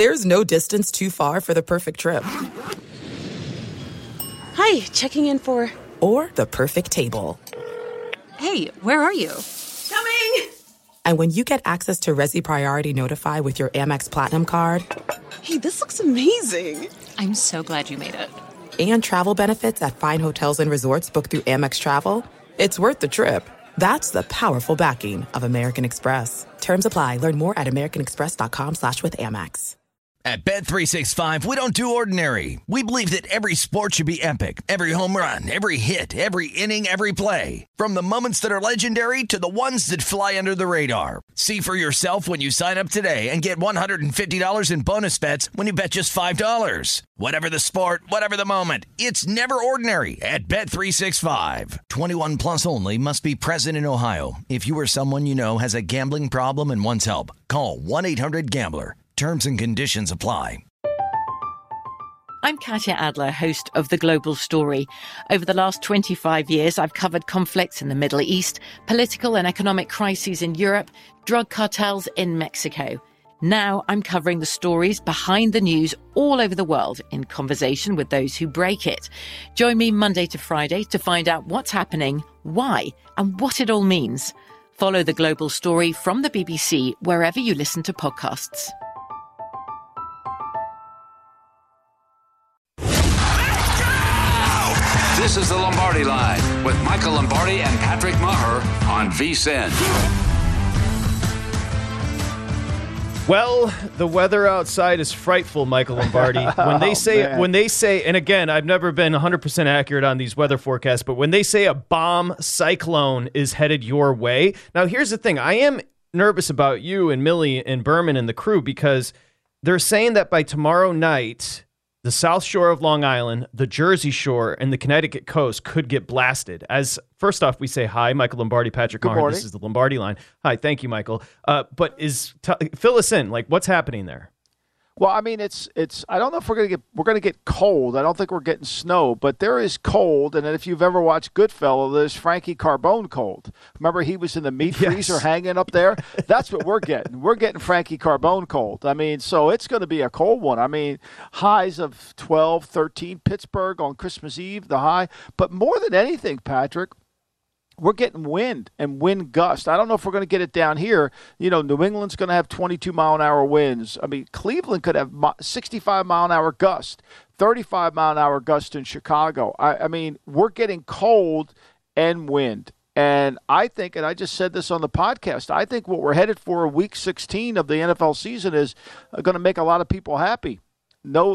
There's no distance too far for the perfect trip. Hi, checking in for... Or the perfect table. Hey, where are you? Coming! And when you get access to Resi Priority Notify with your Amex Platinum card... Hey, this looks amazing. I'm so glad you made it. And travel benefits at fine hotels and resorts booked through Amex Travel, it's worth the trip. That's the powerful backing of American Express. Terms apply. Learn more at americanexpress.com/withAmex. At Bet365, we don't do ordinary. We believe that every sport should be epic. Every home run, every hit, every inning, every play. From the moments that are legendary to the ones that fly under the radar. See for yourself when you sign up today and get $150 in bonus bets when you bet just $5. Whatever the sport, whatever the moment, it's never ordinary at Bet365. 21 plus only. Must be present in Ohio. If you or someone you know has a gambling problem and wants help, call 1-800-GAMBLER. Terms and conditions apply. I'm Katya Adler, host of The Global Story. Over the last 25 years, I've covered conflicts in the Middle East, political and economic crises in Europe, drug cartels in Mexico. Now I'm covering the stories behind the news all over the world in conversation with those who break it. Join me Monday to Friday to find out what's happening, why, and what it all means. Follow The Global Story from the BBC wherever you listen to podcasts. This is the Lombardi Line with Michael Lombardi and Patrick Maher on VSiN. Well, the weather outside is frightful, Michael Lombardi. When they say, and again, I've never been 100% accurate on these weather forecasts, but when they say a bomb cyclone is headed your way. Now, here's the thing. I am nervous about you and Millie and Berman and the crew because they're saying that by tomorrow night, the South Shore of Long Island, the Jersey Shore, and the Connecticut coast could get blasted. As first off, we say hi, Michael Lombardi, Patrick Maher. This is the Lombardi Line. Hi, thank you, Michael. But fill us in. Like, what's happening there? Well, I mean, it's. I don't know if we're gonna get cold. I don't think we're getting snow, but there is cold. And then if you've ever watched Goodfellas, there's Frankie Carbone cold. Remember, he was in the meat freezer hanging up there. That's what we're getting. We're getting Frankie Carbone cold. I mean, so it's going to be a cold one. I mean, highs of 12, 13. Pittsburgh on Christmas Eve, the high. But more than anything, Patrick, we're getting wind and wind gust. I don't know if we're going to get it down here. You know, New England's going to have 22-mile-an-hour winds. I mean, Cleveland could have 65-mile-an-hour gust, 35-mile-an-hour gust in Chicago. I mean, we're getting cold and wind. And I think, and I just said this on the podcast, I think what we're headed for Week 16 of the NFL season is going to make a lot of people happy. No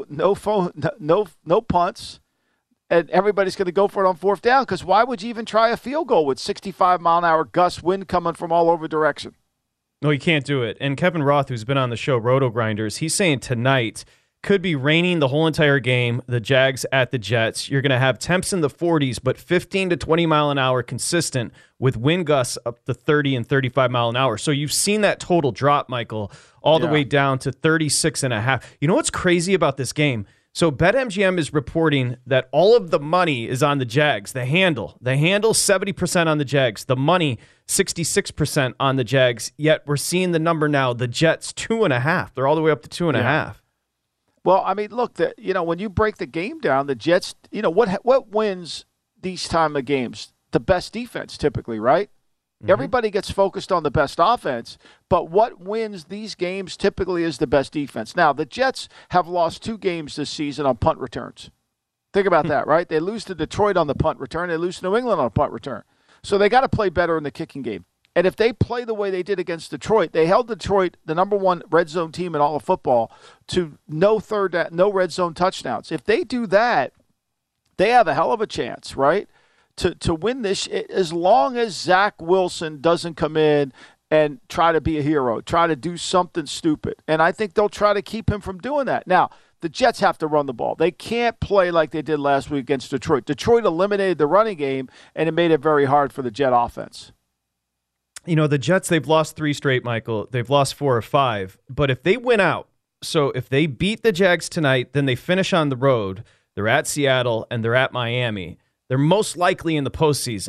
punts. And everybody's going to go for it on fourth down because why would you even try a field goal with 65-mile-an-hour gust wind coming from all over direction? No, you can't do it. And Kevin Roth, who's been on the show, Roto Grinders, he's saying tonight could be raining the whole entire game, the Jags at the Jets. You're going to have temps in the 40s, but 15 to 20 mile an hour consistent with wind gusts up to 30 and 35 mile an hour. So you've seen that total drop, Michael, all the way down to 36.5. You know what's crazy about this game? So BetMGM is reporting that all of the money is on the Jags. The handle 70% on the Jags. The money 66% on the Jags. Yet we're seeing the number now. The Jets 2.5. They're all the way up to 2.5. Well, I mean, look, when you break the game down, the Jets. What wins these time of games? The best defense, typically, right? Mm-hmm. Everybody gets focused on the best offense, but what wins these games typically is the best defense. Now, the Jets have lost 2 games this season on punt returns. Think about that, right? They lose to Detroit on the punt return. They lose to New England on a punt return. So they got to play better in the kicking game. And if they play the way they did against Detroit, they held Detroit, the number 1 red zone team in all of football, to no red zone touchdowns. If they do that, they have a hell of a chance, right? To win this, as long as Zach Wilson doesn't come in and try to be a hero, try to do something stupid. And I think they'll try to keep him from doing that. Now, the Jets have to run the ball. They can't play like they did last week against Detroit. Detroit eliminated the running game, and it made it very hard for the Jet offense. You know, the Jets, they've lost 3 straight, Michael. They've lost 4 or 5. But if they win out, so if they beat the Jags tonight, then they finish on the road. They're at Seattle, and they're at Miami. They're most likely in the postseason.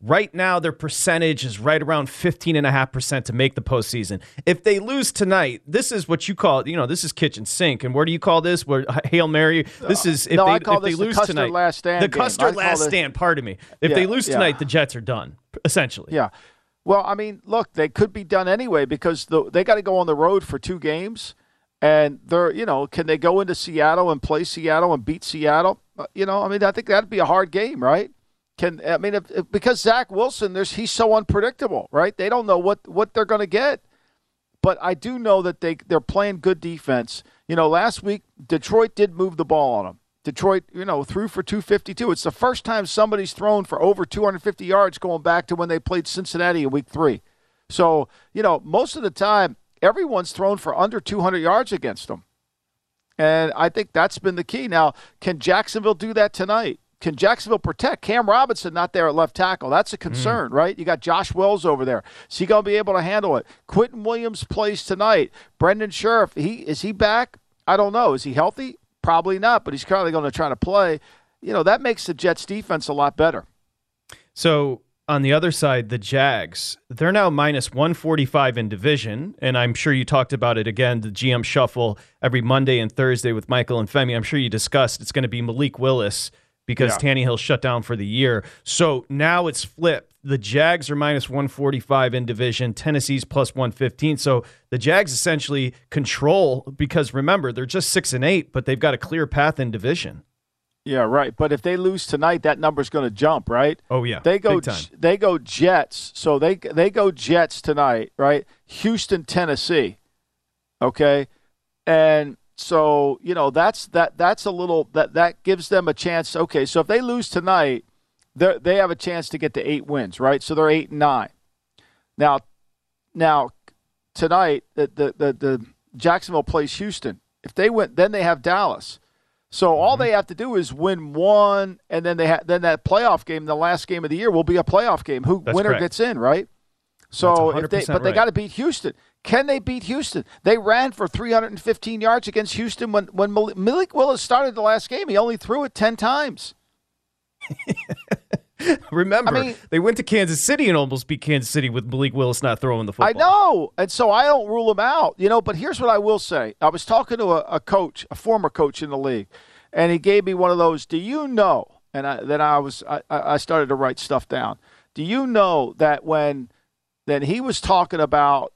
Right now, their percentage is right around 15.5% to make the postseason. If they lose tonight, this is what you call, this is kitchen sink. And where do you call this? Where Hail Mary? This is if they lose tonight. Last stand the game. Custer last stand. Pardon me. If they lose tonight, the Jets are done. Essentially. Yeah. Well, I mean, look, they could be done anyway because they got to go on the road for 2 games. And can they go into Seattle and play Seattle and beat Seattle? I think that'd be a hard game, right? Because Zach Wilson, he's so unpredictable, right? They don't know what they're going to get. But I do know that they're playing good defense. Last week, Detroit did move the ball on them. Detroit, threw for 252. It's the first time somebody's thrown for over 250 yards going back to when they played Cincinnati in week 3. So, most of the time, everyone's thrown for under 200 yards against them. And I think that's been the key. Now, can Jacksonville do that tonight? Can Jacksonville protect? Cam Robinson not there at left tackle. That's a concern, right? You got Josh Wells over there. Is he going to be able to handle it? Quentin Williams plays tonight. Brendan Scherff, is he back? I don't know. Is he healthy? Probably not, but he's currently going to try to play. That makes the Jets defense a lot better. So on the other side, the Jags, they're now minus 145 in division, and I'm sure you talked about it again, the GM shuffle every Monday and Thursday with Michael and Femi. I'm sure you discussed it's going to be Malik Willis because Tannehill shut down for the year. So now it's flipped. The Jags are minus 145 in division. Tennessee's plus 115. So the Jags essentially control because, remember, they're just 6-8, but they've got a clear path in division. Yeah, right. But if they lose tonight, that number's going to jump, right? Oh, yeah. They go Big time. They go Jets. So they go Jets tonight, right? Houston, Tennessee. Okay? And so, that's a little that gives them a chance. Okay, so if they lose tonight, they have a chance to get to 8 wins, right? So they're 8-9. Now tonight the Jacksonville plays Houston. If they win, then they have Dallas. So all they have to do is win one, and then then that playoff game, the last game of the year, will be a playoff game. Winner correct. gets in, right? So they right. got to beat Houston. Can they beat Houston? They ran for 315 yards against Houston when Malik Willis started the last game. He only threw it 10 times. Remember, they went to Kansas City and almost beat Kansas City with Malik Willis not throwing the football. I know, and so I don't rule him out, but here's what I will say. I was talking to a coach, a former coach in the league, and he gave me one of those, do you know, and I started to write stuff down. Do you know that then he was talking about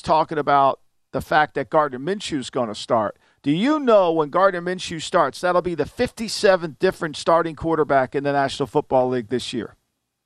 the fact that Gardner Minshew is going to start. Do you know when Gardner Minshew starts, that'll be the 57th different starting quarterback in the National Football League this year?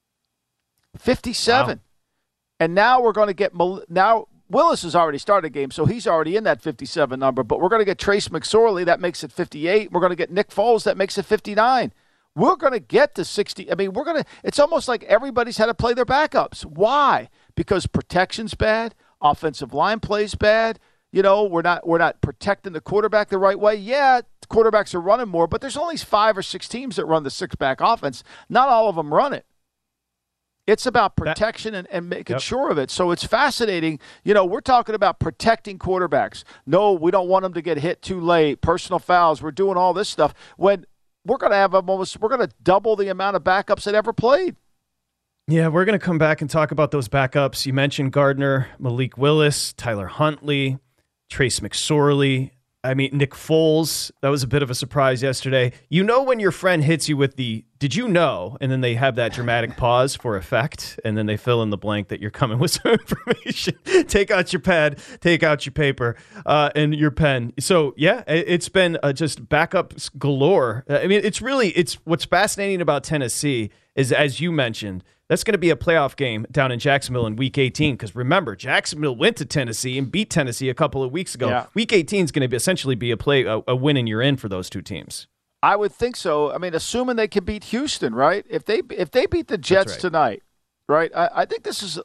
57. Wow. And now we're going to get Willis has already started a game, so he's already in that 57 number, but we're going to get Trace McSorley, that makes it 58. We're going to get Nick Foles, that makes it 59. We're going to get to 60. It's almost like everybody's had to play their backups. Why? Because protection's bad, offensive line plays bad. We're not protecting the quarterback the right way. Yeah, quarterbacks are running more, but there's only 5 or 6 teams that run the 6-back offense. Not all of them run it. It's about protection and making sure of it. So it's fascinating. We're talking about protecting quarterbacks. No, we don't want them to get hit too late. Personal fouls. We're doing all this stuff. When we're going to double the amount of backups that ever played. Yeah, we're going to come back and talk about those backups. You mentioned Gardner, Malik Willis, Tyler Huntley, Trace McSorley. Nick Foles. That was a bit of a surprise yesterday. When your friend hits you with the, did you know? And then they have that dramatic pause for effect, and then they fill in the blank that you're coming with some information. Take out your pad, take out your paper, and your pen. So, yeah, it's been just backups galore. It's what's fascinating about Tennessee is, as you mentioned, that's going to be a playoff game down in Jacksonville in Week 18 because, remember, Jacksonville went to Tennessee and beat Tennessee a couple of weeks ago. Yeah. Week 18 is going to essentially be a win and you're in for those two teams. I would think so. Assuming they can beat Houston, right? If they beat the Jets tonight, right? I think this is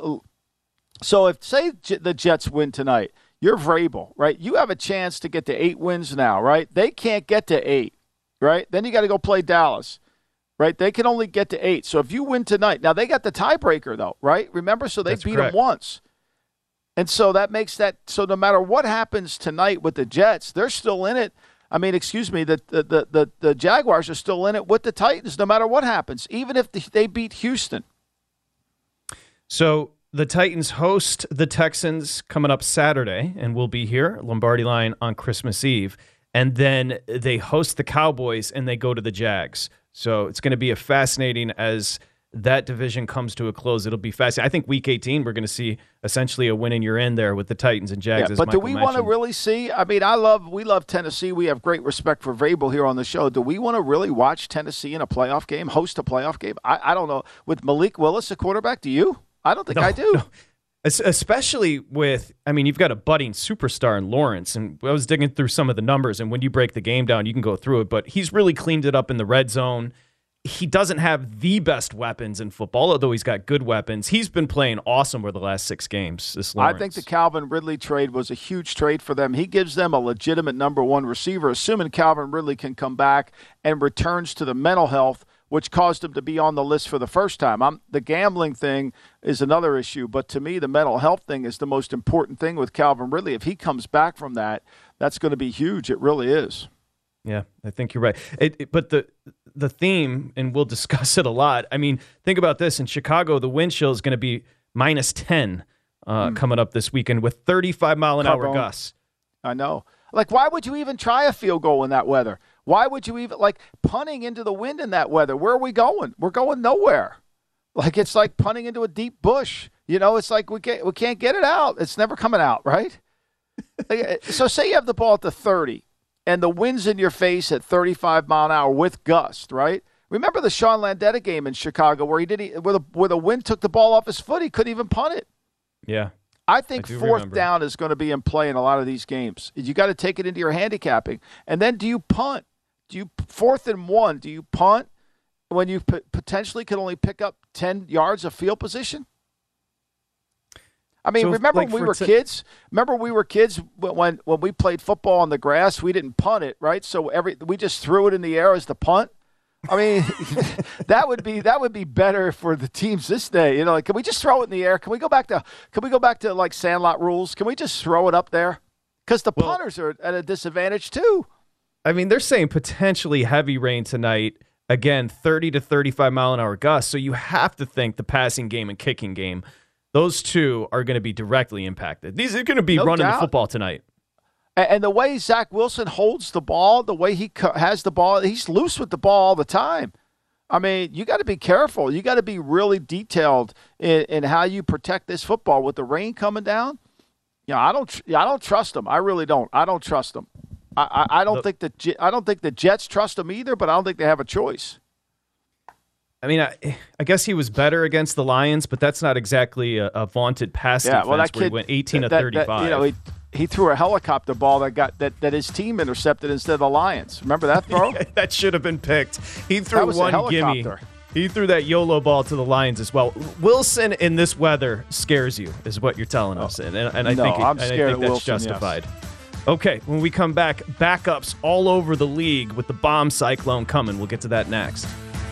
so. If say the Jets win tonight, you're Vrabel, right? You have a chance to get to 8 wins now, right? They can't get to 8, right? Then you got to go play Dallas. Right, they can only get to 8. So if you win tonight, now they got the tiebreaker though, right? Remember, so they beat them once, and so that makes that. So no matter what happens tonight with the Jets, they're still in it. The Jaguars are still in it with the Titans, no matter what happens, even if they beat Houston. So the Titans host the Texans coming up Saturday, and we'll be here, Lombardi Line, on Christmas Eve. And then they host the Cowboys, and they go to the Jags. So it's going to be a fascinating as that division comes to a close. It'll be fascinating. I think Week 18, we're going to see essentially a win and you're in there with the Titans and Jags. Yeah, but do we want to really see? I mean, we love Tennessee. We have great respect for Vrabel here on the show. Do we want to really watch Tennessee in a playoff game, host a playoff game? I don't know. With Malik Willis, a quarterback, do you? I don't think I do. No. Especially with, I mean, you've got a budding superstar in Lawrence, and I was digging through some of the numbers, and when you break the game down, you can go through it, but he's really cleaned it up in the red zone. He doesn't have the best weapons in football, although he's got good weapons. He's been playing awesome over the last 6 games, this Lawrence. I think the Calvin Ridley trade was a huge trade for them. He gives them a legitimate number 1 receiver, assuming Calvin Ridley can come back and returns to the mental health, which caused him to be on the list for the first time. The gambling thing is another issue, but to me, the mental health thing is the most important thing with Calvin Ridley. If he comes back from that, that's going to be huge. It really is. Yeah, I think you're right. But the theme, and we'll discuss it a lot, I mean, think about this. In Chicago, the wind chill is going to be -10 coming up this weekend with 35-mile-an-hour gusts. I know. Like, why would you even try a field goal in that weather? Why would you even, punting into the wind in that weather? Where are we going? We're going nowhere. It's like punting into a deep bush. It's like we can't get it out. It's never coming out, right? So say you have the ball at the 30, and the wind's in your face at 35 mile an hour with gust, right? Remember the Sean Landeta game in Chicago where where the wind took the ball off his foot, he couldn't even punt it. Yeah. I think fourth down is going to be in play in a lot of these games. You got to take it into your handicapping. And then do you punt? Do you 4th and 1? Do you punt when you potentially could only pick up 10 yards of field position? I mean, remember when we were kids? Remember we were kids when we played football on the grass? We didn't punt it, right? So we just threw it in the air as the punt. I mean, that would be better for the teams this day. Can we just throw it in the air? Can we go back to like Sandlot rules? Can we just throw it up there? Because the punters are at a disadvantage too. I mean, they're saying potentially heavy rain tonight. Again, 30 to 35 mile an hour gusts. So you have to think the passing game and kicking game, those two are going to be directly impacted. These are going to be running the football tonight. And the way Zach Wilson holds the ball, the way he has the ball, he's loose with the ball all the time. I mean, you got to be careful. You got to be really detailed in how you protect this football with the rain coming down. I don't trust them. I really don't. I don't trust them. I don't think the Jets trust them either, but I don't think they have a choice. I mean, I guess he was better against the Lions, but that's not exactly a vaunted pass defense where he went 18 to 35. He threw a helicopter ball that his team intercepted instead of the Lions. Remember that throw? That should have been picked. He threw one gimme. He threw that YOLO ball to the Lions as well. Wilson in this weather scares you, is what you're telling us, and I think that's Wilson, justified. Yes. Okay, when we come back, backups all over the league with the bomb cyclone coming. We'll get to that next.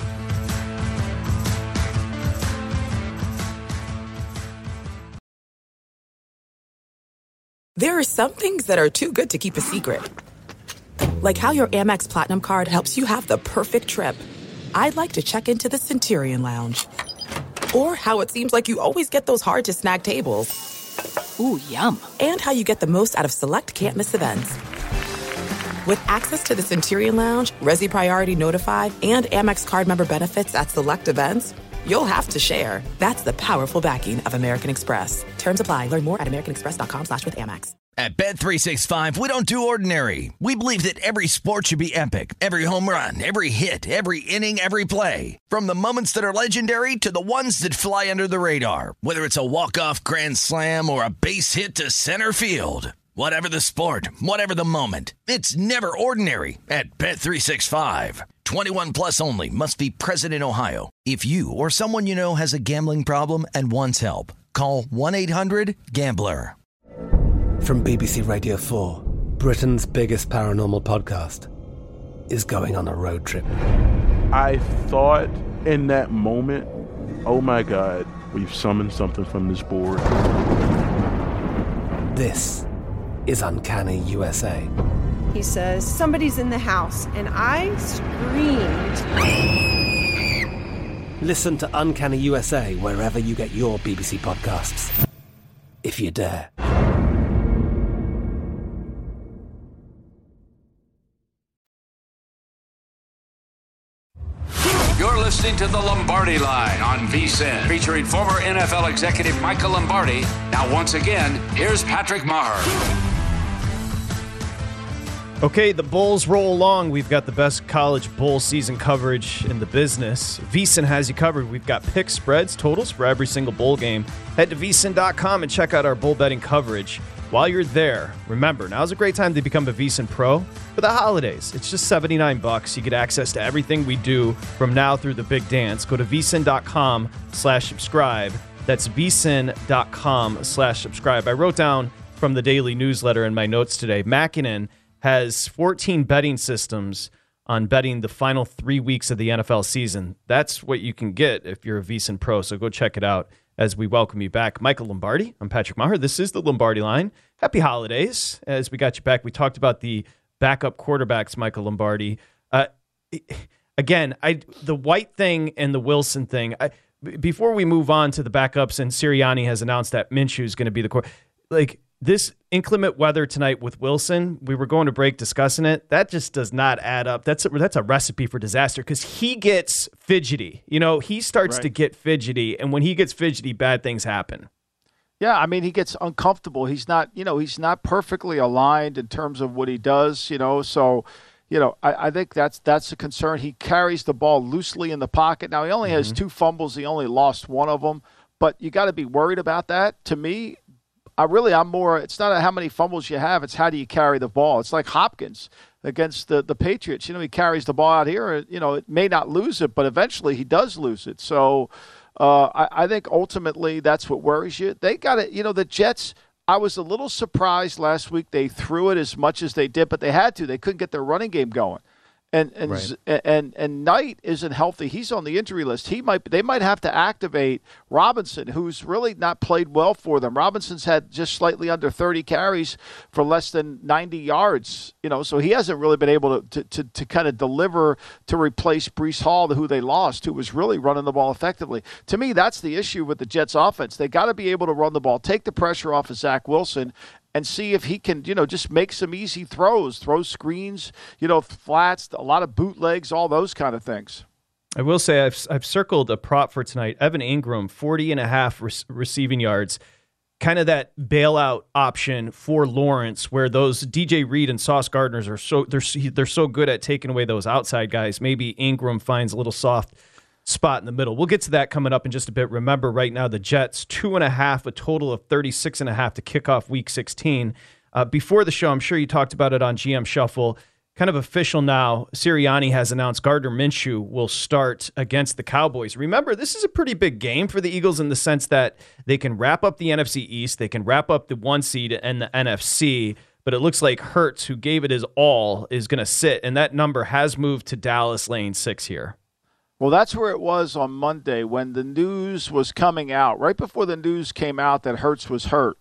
There are some things that are too good to keep a secret. Like how your Amex Platinum card helps you have the perfect trip. I'd like to check into the Centurion Lounge. Or how it seems like you always get those hard-to-snag tables. Ooh, yum. And how you get the most out of select can't-miss events. With access to the Centurion Lounge, Resi Priority Notified, and Amex card member benefits at select events, you'll have to share. That's the powerful backing of American Express. Terms apply. Learn more at americanexpress.com/withAmex. At Bet365, we don't do ordinary. We believe that every sport should be epic. Every home run, every hit, every inning, every play. From the moments that are legendary to the ones that fly under the radar. Whether it's a walk-off grand slam or a base hit to center field. Whatever the sport, whatever the moment. It's never ordinary at Bet365. 21 plus only. Must be present in Ohio. If you or someone you know has a gambling problem and wants help, call 1-800-GAMBLER. From BBC Radio 4, Britain's biggest paranormal podcast is going on a road trip. I thought in that moment, oh my God, we've summoned something from this board. This is Uncanny USA. He says, somebody's in the house, and I screamed. Listen to Uncanny USA wherever you get your BBC podcasts, if you dare. You're listening to The Lombardi Line on VSiN, featuring former NFL executive Michael Lombardi. Now, once again, here's Patrick Maher. Okay, the Bulls roll along. We've got the best college bowl season coverage in the business. VSiN has you covered. We've got pick spreads, totals for every single bowl game. Head to vsin.com and check out our bowl betting coverage. While you're there, remember, now's a great time to become a VSiN Pro for the holidays. It's just $79. You get access to everything we do from now through the big dance. Go to vsin.com/subscribe. That's vsin.com/subscribe. I wrote down from the daily newsletter in my notes today, Mackinnon has 14 betting systems on betting the final 3 weeks of the NFL season. That's what you can get if you're a VSiN Pro, so go check it out as we welcome you back. Michael Lombardi, I'm Patrick Maher. This is the Lombardi Line. Happy holidays. As we got you back, we talked about the backup quarterbacks, Michael Lombardi. Again, the White thing and the Wilson thing, before we move on to the backups, and Sirianni has announced that Minshew is going to be the quarterback, this inclement weather tonight with Wilson, we were going to break discussing it. That just does not add up. That's a recipe for disaster because he gets fidgety. He starts to get fidgety, and when he gets fidgety, bad things happen. Yeah, I mean, he gets uncomfortable. He's not perfectly aligned in terms of what he does, so, I think that's a concern. He carries the ball loosely in the pocket. Now, he only has 2 fumbles. He only lost one of them, but you got to be worried about that. To me, I'm more, it's not how many fumbles you have, it's how do you carry the ball. It's like Hopkins against the Patriots. He carries the ball out here. It may not lose it, but eventually he does lose it. So I think ultimately that's what worries you. They got it. The Jets, I was a little surprised last week they threw it as much as they did, but they had to. They couldn't get their running game going. And Knight isn't healthy. He's on the injury list. They might have to activate Robinson, who's really not played well for them. Robinson's had just slightly under 30 carries for less than 90 yards. So he hasn't really been able to kind of deliver to replace Breece Hall, who they lost, who was really running the ball effectively. To me, that's the issue with the Jets' offense. They got to be able to run the ball, take the pressure off of Zach Wilson, and see if he can, just make some easy throw screens, flats, a lot of bootlegs, all those kind of things. I will say I've circled a prop for tonight. Evan Ingram, 40.5 receiving yards, kind of that bailout option for Lawrence, where those DJ Reed and Sauce Gardners are they're so good at taking away those outside guys. Maybe Ingram finds a little soft spot in the middle. We'll get to that coming up in just a bit. Remember, right now, the Jets, 2.5, a total of 36.5 to kick off Week 16. Before the show, I'm sure you talked about it on GM Shuffle. Kind of official now, Sirianni has announced Gardner Minshew will start against the Cowboys. Remember, this is a pretty big game for the Eagles in the sense that they can wrap up the NFC East, they can wrap up the 1 seed and the NFC, but it looks like Hurts, who gave it his all, is going to sit, and that number has moved to Dallas laying 6 here. Well, that's where it was on Monday when the news was coming out. Right before the news came out that Hurts was hurt,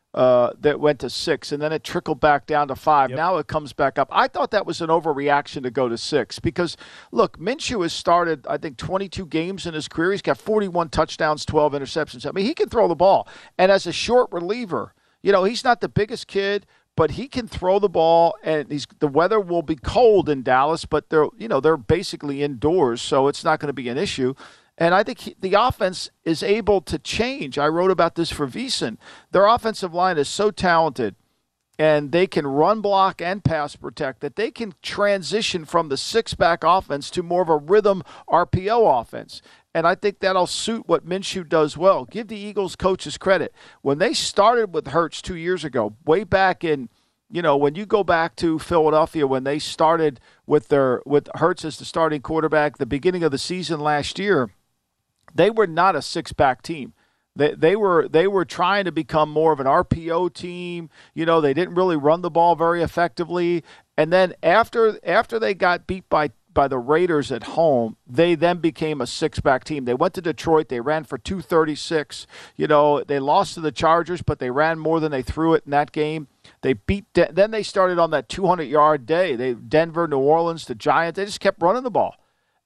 that went to 6, and then it trickled back down to 5. Yep. Now it comes back up. I thought that was an overreaction to go to 6 because, look, Minshew has started, I think, 22 games in his career. He's got 41 touchdowns, 12 interceptions. I mean, he can throw the ball. And as a short reliever, he's not the biggest kid, but he can throw the ball, and the weather will be cold in Dallas, but they're basically indoors, so it's not going to be an issue. And I think the offense is able to change. I wrote about this for VSiN. Their offensive line is so talented, and they can run block and pass protect that they can transition from the 6-back offense to more of a rhythm RPO offense. And I think that'll suit what Minshew does well. Give the Eagles coaches credit. When they started with Hurts 2 years ago, way back in, when you go back to Philadelphia, when they started with Hurts as the starting quarterback, the beginning of the season last year, they were not a 6-back team. They were trying to become more of an RPO team. They didn't really run the ball very effectively. And then after they got beat by the Raiders at home, they then became a 6-back team. They went to Detroit. They ran for 236. They lost to the Chargers, but they ran more than they threw it in that game. They beat. Then they started on that 200-yard day. Denver, New Orleans, the Giants. They just kept running the ball.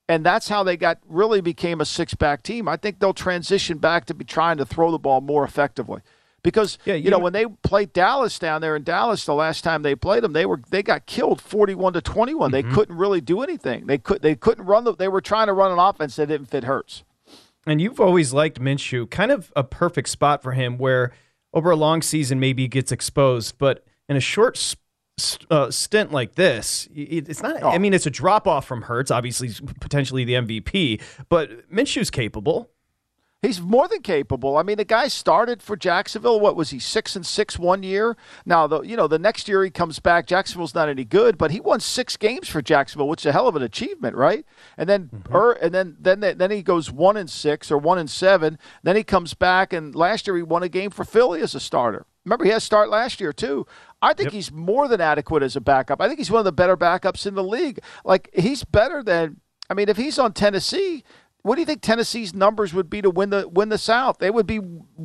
And that's how they really became a six-back team. I think they'll transition back to be trying to throw the ball more effectively. Because, when they played Dallas down there in Dallas the last time they played them, they got killed 41-21. Mm-hmm. They couldn't really do anything. They couldn't run. They were trying to run an offense that didn't fit Hurts. And you've always liked Minshew, kind of a perfect spot for him where over a long season maybe he gets exposed, but in a short stint like this, it's not. I mean, it's a drop off from Hurts, obviously, potentially the MVP, but Minshew's capable. He's more than capable. I mean, the guy started for Jacksonville. What was he, 6-6 one year? Now, the next year he comes back. Jacksonville's not any good, but he won 6 games for Jacksonville, which is a hell of an achievement, right? And then, then he goes 1-6 or 1-7. Then he comes back, and last year he won a game for Philly as a starter. Remember, he had a start last year too. I think he's more than adequate as a backup. I think he's one of the better backups in the league. Like, he's better than. I mean, if he's on Tennessee. What do you think Tennessee's numbers would be to win the South? He would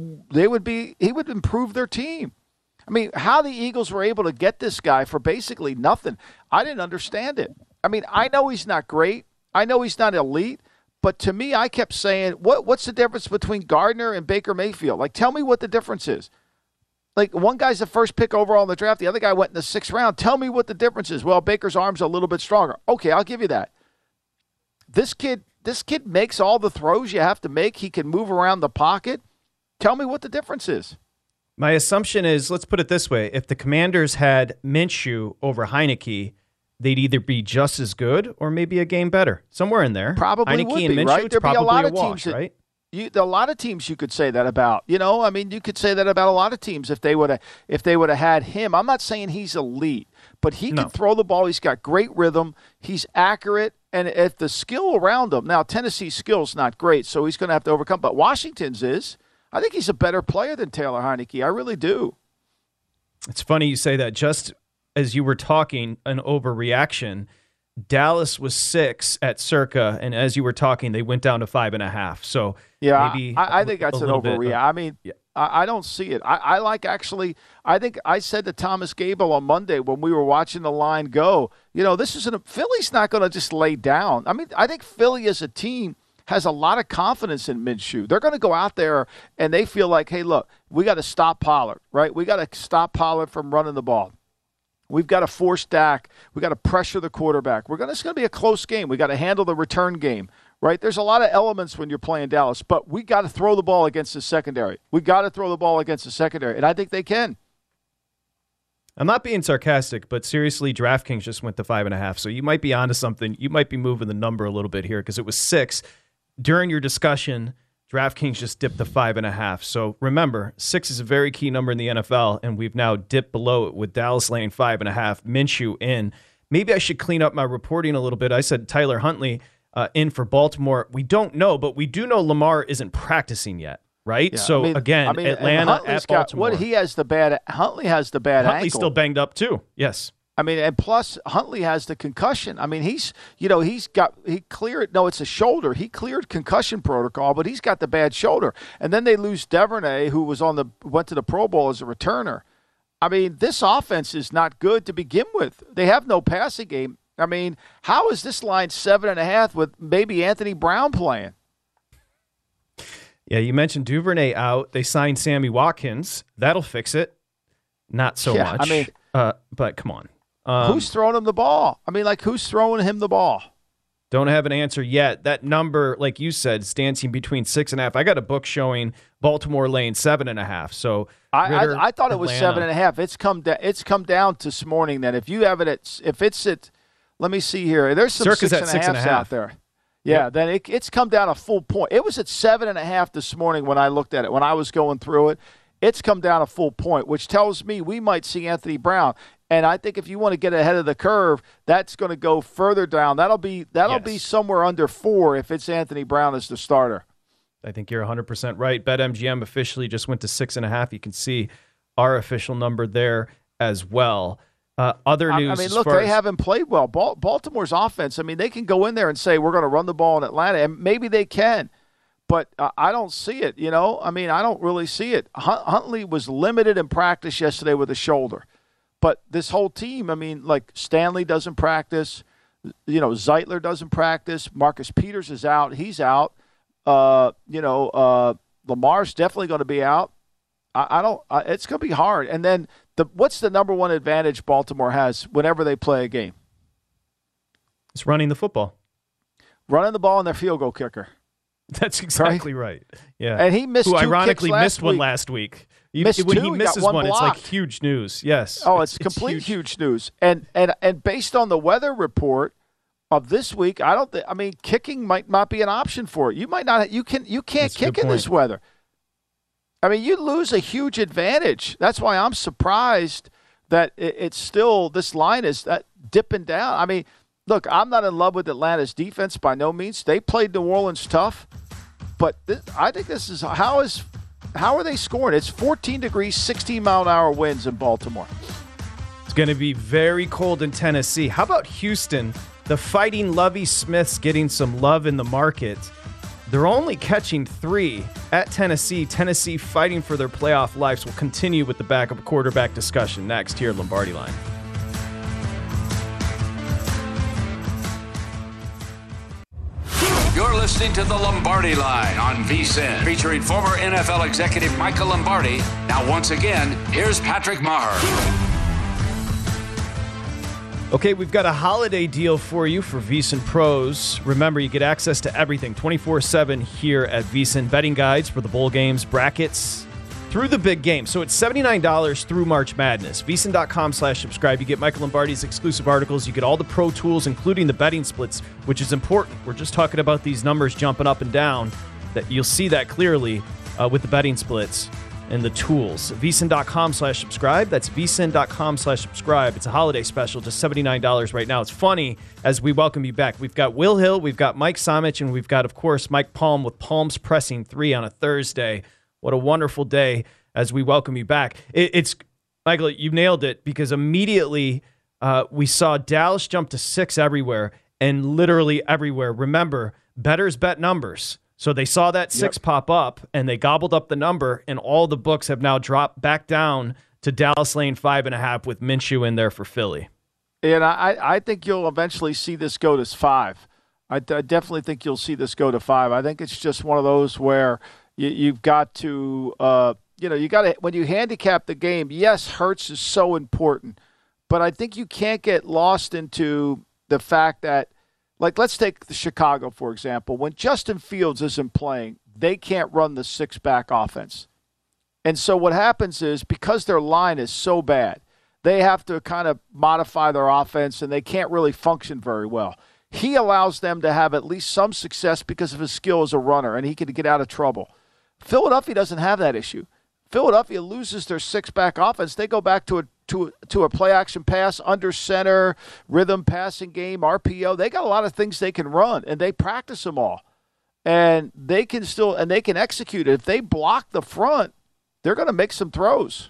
improve their team. I mean, how the Eagles were able to get this guy for basically nothing, I didn't understand it. I mean, I know he's not great. I know he's not elite. But to me, I kept saying, what's the difference between Gardner and Baker Mayfield? Like, tell me what the difference is. Like, one guy's the first pick overall in the draft. The other guy went in the 6th round. Tell me what the difference is. Well, Baker's arm's a little bit stronger. Okay, I'll give you that. This kid makes all the throws you have to make. He can move around the pocket. Tell me what the difference is. My assumption is, let's put it this way. If the Commanders had Minshew over Heineke, they'd either be just as good or maybe a game better. Somewhere in there. Probably Heineke would be, and Minshew, right? It's There'd be probably a lot of wash, teams right? A lot of teams you could say that about. I mean, you could say that about a lot of teams if they would have had him. I'm not saying he's elite, but he can throw the ball. He's got great rhythm. He's accurate. And if the skill around him, now Tennessee's skill's not great, so he's going to have to overcome. But Washington's is. I think he's a better player than Taylor Heineke. I really do. It's funny you say that. Just as you were talking, an overreaction. Dallas was 6 at Circa, and as you were talking, they went down to 5.5. So maybe I think that's an overreaction. I mean, I don't see it. I think I said to Thomas Gable on Monday when we were watching the line go, Philly's not going to just lay down. I mean, I think Philly as a team has a lot of confidence in Minshew. They're going to go out there and they feel like, hey, look, we got to stop Pollard, right? We got to stop Pollard from running the ball. We've got to force Dak. We've got to pressure the quarterback. It's going to be a close game. We got to handle the return game, right? There's a lot of elements when you're playing Dallas, but we got to throw the ball against the secondary. And I think they can. I'm not being sarcastic, but seriously, DraftKings just went to 5.5, so you might be onto something. You might be moving the number a little bit here because it was 6. During your discussion, DraftKings just dipped to 5.5. So remember, 6 is a very key number in the NFL, and we've now dipped below it with Dallas laying 5.5. Minshew in. Maybe I should clean up my reporting a little bit. I said Tyler Huntley in for Baltimore. We don't know, but we do know Lamar isn't practicing yet, right? Yeah, so Atlanta at Baltimore. Huntley has the bad ankle. Huntley's still banged up too. Yes. I mean, and plus Huntley has the concussion. I mean, he cleared. No, it's a shoulder. He cleared concussion protocol, but he's got the bad shoulder. And then they lose Duvernay, who went to the Pro Bowl as a returner. I mean, this offense is not good to begin with. They have no passing game. I mean, how is this line 7.5 with maybe Anthony Brown playing? Yeah, you mentioned Duvernay out. They signed Sammy Watkins. That'll fix it. Not so much. I mean, but come on. Who's throwing him the ball? I mean, who's throwing him the ball? Don't have an answer yet. That number, like you said, is dancing between 6.5. I got a book showing Baltimore laying 7.5. So I thought it was 7.5. It's come down this morning. Then if you have it, if it's at, let me see here. There's some 6.5s out there. Yeah, yep. Then it's come down a full point. It was at 7.5 this morning when I looked at it. When I was going through it, it's come down a full point, which tells me we might see Anthony Brown. And I think if you want to get ahead of the curve, that's going to go further down. That'll be somewhere under 4 if it's Anthony Brown as the starter. I think you're 100% right. BetMGM officially just went to 6.5. You can see our official number there as well. Other news. I mean, look, they haven't played well. Baltimore's offense, I mean, they can go in there and say, we're going to run the ball in Atlanta, and maybe they can. But I don't see it, I mean, I don't really see it. Huntley was limited in practice yesterday with a shoulder. But this whole team, I mean, Stanley doesn't practice. Zeitler doesn't practice. Marcus Peters is out. He's out. Lamar's definitely going to be out. It's going to be hard. And then what's the number one advantage Baltimore has whenever they play a game? It's running the football. Running the ball and their field goal kicker. That's exactly right. Yeah. And he missed Who two ironically kicks missed one last week. When he misses one, it's like huge news. Yes. Oh, it's complete huge news. And based on the weather report of this week, kicking might not be an option for it. You might not. You can't kick in this weather. I mean, you lose a huge advantage. That's why I'm surprised that it's still, this line is dipping down. I mean, look, I'm not in love with Atlanta's defense by no means. They played New Orleans tough, but I think this is how are they scoring? It's 14 degrees, 16-mile-an-hour winds in Baltimore. It's going to be very cold in Tennessee. How about Houston? The Fighting Lovie Smiths getting some love in the market. They're only catching 3 at Tennessee. Tennessee fighting for their playoff lives. We'll continue with the backup quarterback discussion next here at Lombardi Line. You're listening to the Lombardi Line on VSiN, featuring former NFL executive Michael Lombardi. Now, once again, here's Patrick Maher. Okay, we've got a holiday deal for you for VSiN Pros. Remember, you get access to everything 24/7 here at VSiN. Betting guides for the bowl games, brackets, through the big game. So it's $79 through March Madness. VSiN.com/subscribe. You get Michael Lombardi's exclusive articles. You get all the pro tools, including the betting splits, which is important. We're just talking about these numbers jumping up and down. That you'll see that clearly with the betting splits and the tools. VSiN.com/subscribe. That's VSiN.com/subscribe. It's a holiday special, just $79 right now. It's funny as we welcome you back. We've got Will Hill, we've got Mike Somich, and we've got, of course, Mike Palm with Palms Pressing 3 on a Thursday. What a wonderful day as we welcome you back. It's Michael, you nailed it, because immediately we saw Dallas jump to 6 everywhere, and literally everywhere. Remember, bettors bet numbers. So they saw that 6 pop up, and they gobbled up the number, and all the books have now dropped back down to Dallas laying 5.5 with Minshew in there for Philly. And I think you'll eventually see this go to 5. I definitely think you'll see this go to 5. I think it's just one of those where you've got to, when you handicap the game, yes, Hurts is so important, but I think you can't get lost into the fact that, like, let's take the Chicago, for example. When Justin Fields isn't playing, they can't run the 6-back offense. And so what happens is, because their line is so bad, they have to kind of modify their offense, and they can't really function very well. He allows them to have at least some success because of his skill as a runner, and he can get out of trouble. Philadelphia doesn't have that issue. Philadelphia loses their 6-back offense. They go back to a play-action pass, under center, rhythm passing game, RPO. They got a lot of things they can run, and they practice them all. And they can execute it. If they block the front, they're going to make some throws.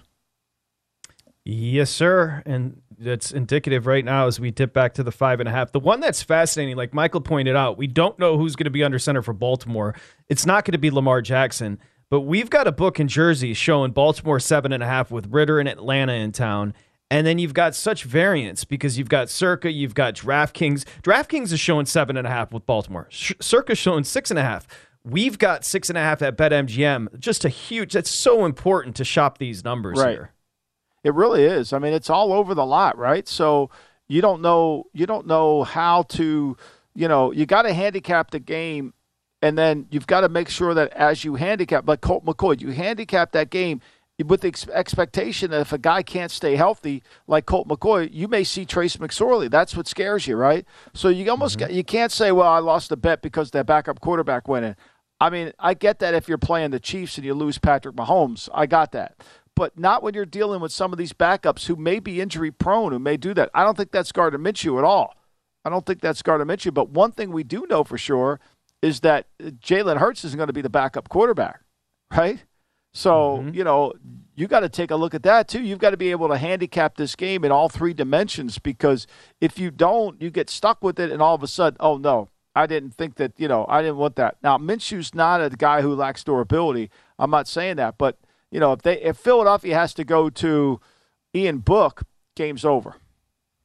Yes, sir. And that's indicative right now as we dip back to the 5.5. The one that's fascinating, like Michael pointed out, we don't know who's going to be under center for Baltimore. It's not going to be Lamar Jackson. But we've got a book in Jersey showing Baltimore 7.5 with Ritter and Atlanta in town. And then you've got such variance because you've got Circa, you've got DraftKings. DraftKings is showing 7.5 with Baltimore. Circa's showing 6.5. We've got 6.5 at BetMGM. Just a huge, that's so important to shop these numbers here. It really is. I mean, it's all over the lot, right? So you don't know how to, you got to handicap the game. And then you've got to make sure that as you handicap, like Colt McCoy, you handicap that game with the expectation that if a guy can't stay healthy, like Colt McCoy, you may see Trace McSorley. That's what scares you, right? So you almost you can't say, well, I lost a bet because that backup quarterback went in. I mean, I get that if you're playing the Chiefs and you lose Patrick Mahomes. I got that. But not when you're dealing with some of these backups who may be injury-prone, who may do that. I don't think that's Gardner Minshew at all. I don't think that's Gardner Minshew. But one thing we do know for sure is that Jalen Hurts isn't going to be the backup quarterback, right? So, you got to take a look at that too. You've got to be able to handicap this game in all 3 dimensions, because if you don't, you get stuck with it and all of a sudden, oh, no, I didn't think that, I didn't want that. Now, Minshew's not a guy who lacks durability. I'm not saying that. But, if Philadelphia has to go to Ian Book, game's over.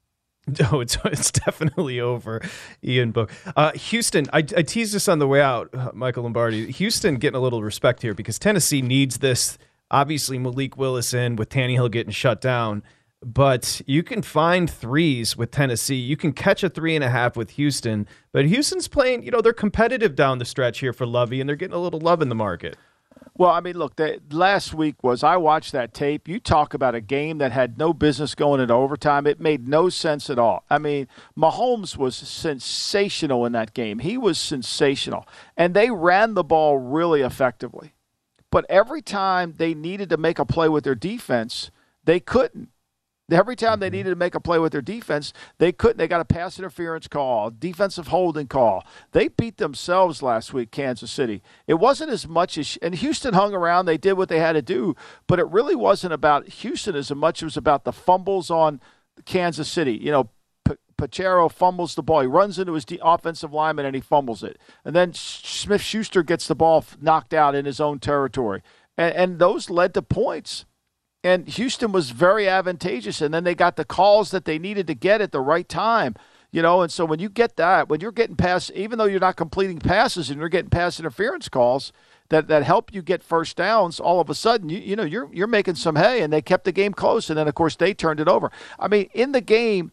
No, it's definitely over, Ian Book. Houston, I teased this on the way out, Michael Lombardi. Houston getting a little respect here because Tennessee needs this. Obviously, Malik Willis in with Tannehill getting shut down. But you can find threes with Tennessee. You can catch a 3.5 with Houston. But Houston's playing, they're competitive down the stretch here for Lovey, and they're getting a little love in the market. Well, I mean, look, last week I watched that tape. You talk about a game that had no business going into overtime. It made no sense at all. I mean, Mahomes was sensational in that game. He was sensational. And they ran the ball really effectively. But every time they needed to make a play with their defense, they couldn't. Every time they needed to make a play with their defense, they couldn't. They got a pass interference call, defensive holding call. They beat themselves last week, Kansas City. It wasn't as much as – and Houston hung around. They did what they had to do. But it really wasn't about Houston as much as it was about the fumbles on Kansas City. Pacheco fumbles the ball. He runs into his offensive lineman and he fumbles it. And then Smith-Schuster gets the ball knocked out in his own territory. And those led to points. And Houston was very advantageous, and then they got the calls that they needed to get at the right time, And so when you get that, when you're getting past, even though you're not completing passes and you're getting pass interference calls that help you get first downs, all of a sudden, you're making some hay, and they kept the game close, and then, of course, they turned it over. I mean, in the game,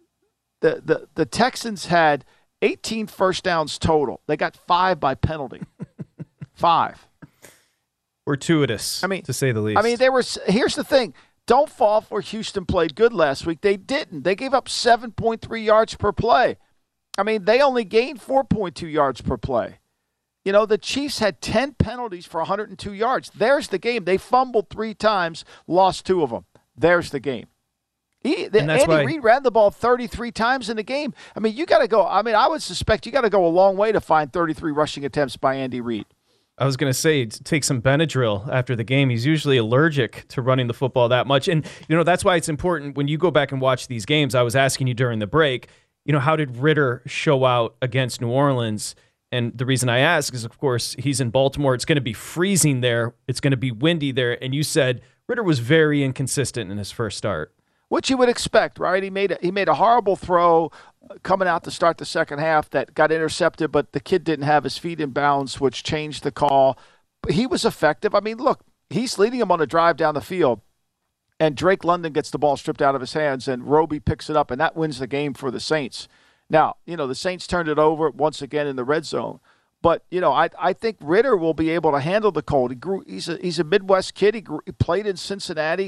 the Texans had 18 first downs total. They got 5 by penalty. 5. Fortuitous, to say the least. I mean, here's the thing. Don't fall for Houston played good last week. They didn't. They gave up 7.3 yards per play. I mean, they only gained 4.2 yards per play. The Chiefs had 10 penalties for 102 yards. There's the game. They fumbled 3 times, lost 2 of them. There's the game. Andy Reid ran the ball 33 times in the game. I mean, you got to go. I mean, I would suspect you got to go a long way to find 33 rushing attempts by Andy Reid. I was going to say, take some Benadryl after the game. He's usually allergic to running the football that much. And, that's why it's important when you go back and watch these games. I was asking you during the break, how did Ritter show out against New Orleans? And the reason I ask is, of course, he's in Baltimore. It's going to be freezing there. It's going to be windy there. And you said Ritter was very inconsistent in his first start. Which you would expect, right? He made a horrible throw coming out to start the second half that got intercepted, but the kid didn't have his feet in bounds, which changed the call. But he was effective. I mean, look, he's leading him on a drive down the field, and Drake London gets the ball stripped out of his hands, and Roby picks it up, and that wins the game for the Saints. Now, the Saints turned it over once again in the red zone. But, I think Ritter will be able to handle the cold. He's a Midwest kid. He played in Cincinnati,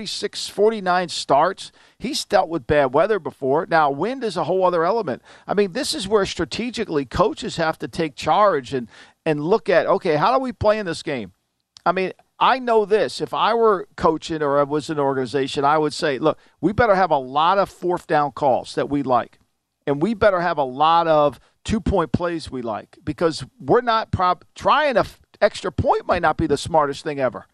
49 starts. He's dealt with bad weather before. Now, wind is a whole other element. I mean, this is where strategically coaches have to take charge and look at, okay, how do we play in this game? I mean, I know this. If I were coaching or I was in an organization, I would say, look, we better have a lot of fourth down calls that we like. And we better have a lot of 2-point plays we like, because we're not trying an extra point might not be the smartest thing ever.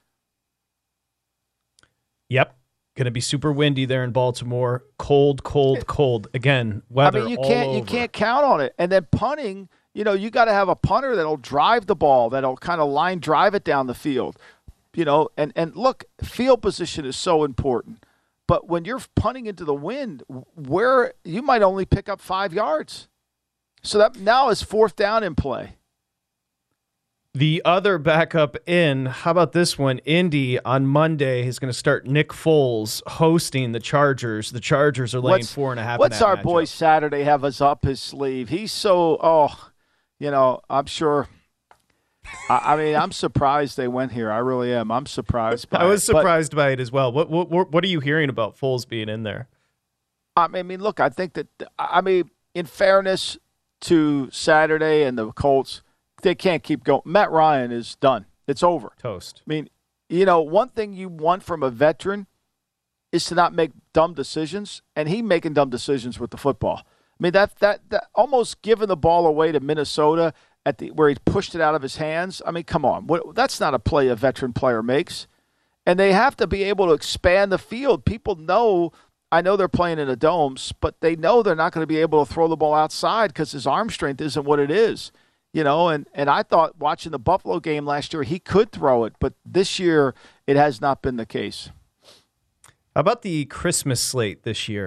Yep. Going to be super windy there in Baltimore. Cold. Again, weather. I mean, you can't count on it. And then punting, you got to have a punter that'll drive the ball, that'll kind of line drive it down the field. And look, field position is so important. But when you're punting into the wind, where you might only pick up 5 yards. So that now is fourth down in play. The other backup in, how about this one? Indy on Monday is going to start Nick Foles hosting the Chargers. The Chargers are laying 4.5. What's our boy Saturday have us up his sleeve? He's so, I'm sure. I mean, I'm surprised they went here. I really am. I'm surprised by it. I was surprised by it as well. What are you hearing about Foles being in there? I mean, look, I think that, in fairness to Saturday and the Colts, they can't keep going. Matt Ryan is done. It's over. Toast. I mean, one thing you want from a veteran is to not make dumb decisions, and he making dumb decisions with the football. I mean, that almost giving the ball away to Minnesota where he pushed it out of his hands. I mean, come on. That's not a play a veteran player makes. And they have to be able to expand the field. People know, I know they're playing in the domes, but they know they're not going to be able to throw the ball outside because his arm strength isn't what it is. And I thought watching the Buffalo game last year, he could throw it, but this year it has not been the case. How about the Christmas slate this year?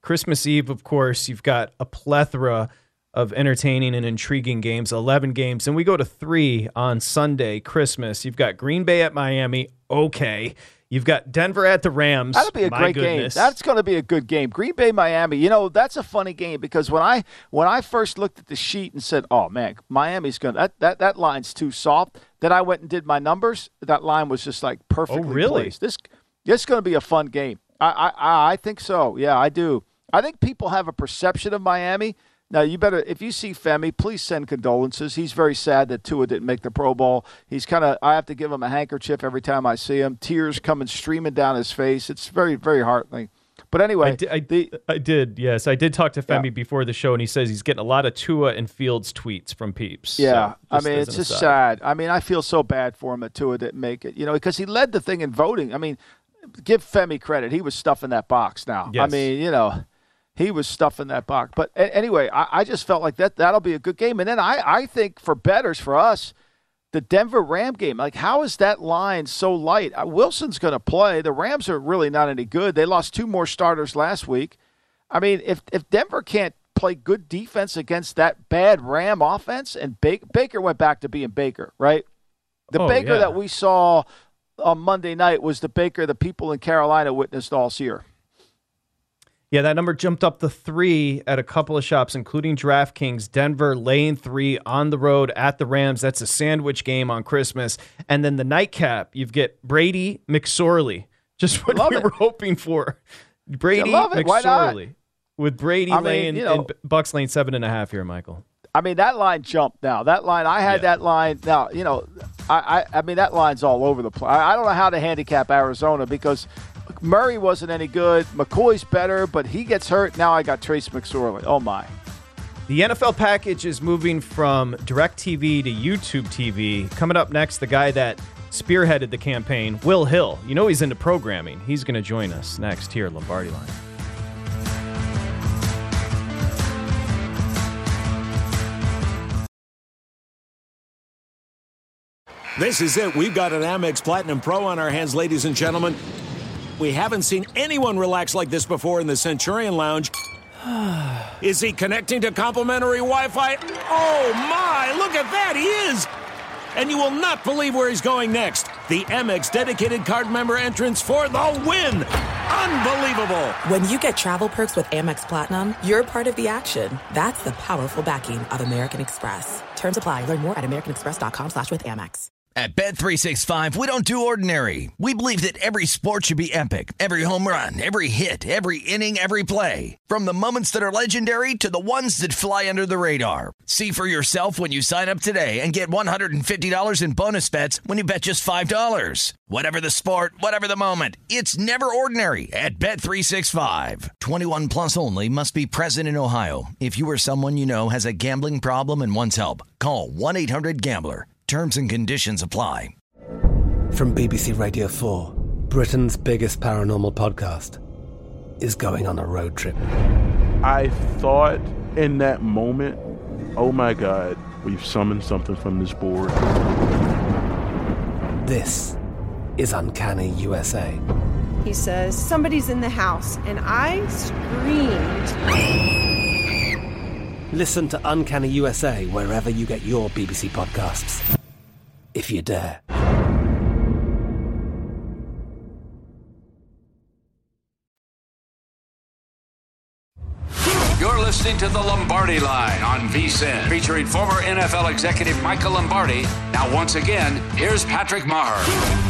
Christmas Eve, of course, you've got a plethora of entertaining and intriguing games, 11 games. And we go to 3 on Sunday, Christmas. You've got Green Bay at Miami. Okay. You've got Denver at the Rams. That'll be a great game. That's going to be a good game. Green Bay, Miami. You know, that's a funny game because when I first looked at the sheet and said, "Oh man, Miami's going to that line's too soft," then I went and did my numbers. That line was just like perfectly placed. This is going to be a fun game. I think so. Yeah, I do. I think people have a perception of Miami. Now, you better, if you see Femi, please send condolences. He's very sad that Tua didn't make the Pro Bowl. He's I have to give him a handkerchief every time I see him. Tears coming streaming down his face. It's very, very heartening. But anyway. I did talk to Femi before the show, and he says he's getting a lot of Tua and Fields tweets from peeps. Yeah, so it's just sad. I feel so bad for him that Tua didn't make it, because he led the thing in voting. Give Femi credit. He was stuffing that box now. Yes. He was stuffing that box. But anyway, I just felt like that'll be a good game. And then I think for bettors, for us, the Denver Ram game, like how is that line so light? Wilson's going to play. The Rams are really not any good. They lost 2 more starters last week. If Denver can't play good defense against that bad Ram offense, and Baker went back to being Baker, right? The Baker that we saw on Monday night was the Baker the people in Carolina witnessed all year. Yeah, that number jumped up to 3 at a couple of shops, including DraftKings. Denver laying 3 on the road at the Rams. That's a sandwich game on Christmas. And then the nightcap, you get Brady McSorley. Just what we were hoping for. Brady McSorley. With Brady laying and Bucks laying 7.5 here, Michael. That line jumped now. That line, I had that line. Now, that line's all over the place. I don't know how to handicap Arizona because Murray wasn't any good. McCoy's better, but he gets hurt. Now I got Trace McSorley. Oh, my. The NFL package is moving from DirecTV to YouTube TV. Coming up next, the guy that spearheaded the campaign, Will Hill. He's into programming. He's going to join us next here at Lombardi Line. This is it. We've got an Amex Platinum Pro on our hands, ladies and gentlemen. We haven't seen anyone relax like this before in the Centurion Lounge. Is he connecting to complimentary Wi-Fi? Oh, my! Look at that! He is! And you will not believe where he's going next. The Amex dedicated card member entrance for the win! Unbelievable! When you get travel perks with Amex Platinum, you're part of the action. That's the powerful backing of American Express. Terms apply. Learn more at americanexpress.com/withAmex. At Bet365, we don't do ordinary. We believe that every sport should be epic. Every home run, every hit, every inning, every play. From the moments that are legendary to the ones that fly under the radar. See for yourself when you sign up today and get $150 in bonus bets when you bet just $5. Whatever the sport, whatever the moment, it's never ordinary at Bet365. 21 plus only. Must be present in Ohio. If you or someone you know has a gambling problem and wants help, call 1-800-GAMBLER. Terms and conditions apply. From BBC Radio 4, Britain's biggest paranormal podcast is going on a road trip. I thought in that moment, oh my God, we've summoned something from this board. This is Uncanny USA. He says, somebody's in the house, and I screamed. Listen to Uncanny USA wherever you get your BBC podcasts, if you dare. You're listening to the Lombardi Line on VSiN, featuring former NFL executive Michael Lombardi. Now, once again, here's Patrick Maher.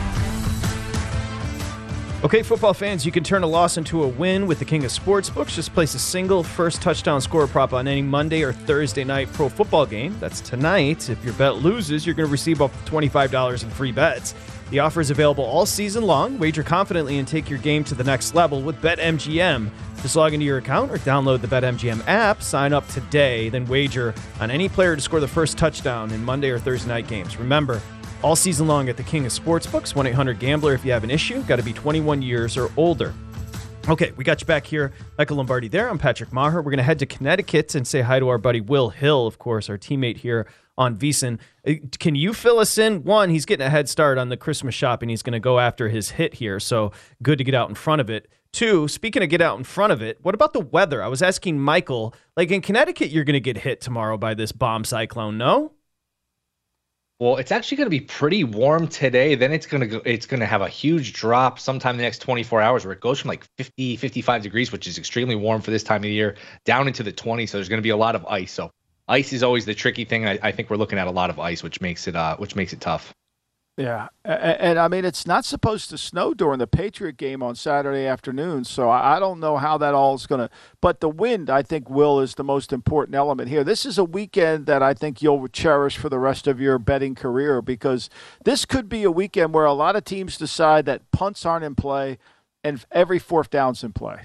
Okay, football fans, you can turn a loss into a win with the king of sportsbooks. Just place a single first touchdown score prop on any Monday or Thursday night pro football game. That's tonight. If your bet loses, you're going to receive up to $25 in free bets. The offer is available all season long. Wager confidently and take your game to the next level with BetMGM. Just log into your account or download the BetMGM app, sign up today, then wager on any player to score the first touchdown in Monday or Thursday night games. Remember, all season long at the king of sportsbooks, 1-800-GAMBLER if you have an issue. Got to be 21 years or older. Okay, we got you back here. Michael Lombardi there. I'm Patrick Maher. We're going to head to Connecticut and say hi to our buddy Will Hill, of course, our teammate here on VSiN. Can you fill us in? One, he's getting a head start on the Christmas shopping. He's going to go after his hit here, so good to get out in front of it. Two, speaking of get out in front of it, what about the weather? I was asking Michael, like in Connecticut, you're going to get hit tomorrow by this bomb cyclone, no? Well, it's actually going to be pretty warm today. Then it's going to have a huge drop sometime in the next 24 hours where it goes from like 50, 55 degrees, which is extremely warm for this time of year, down into the 20s. So there's going to be a lot of ice. So ice is always the tricky thing. I think we're looking at a lot of ice, which makes it tough. Yeah, and I mean, it's not supposed to snow during the Patriot game on Saturday afternoon, so I don't know how that all is going to – but the wind, I think, Will, is the most important element here. This is a weekend that I think you'll cherish for the rest of your betting career because this could be a weekend where a lot of teams decide that punts aren't in play and every fourth down's in play.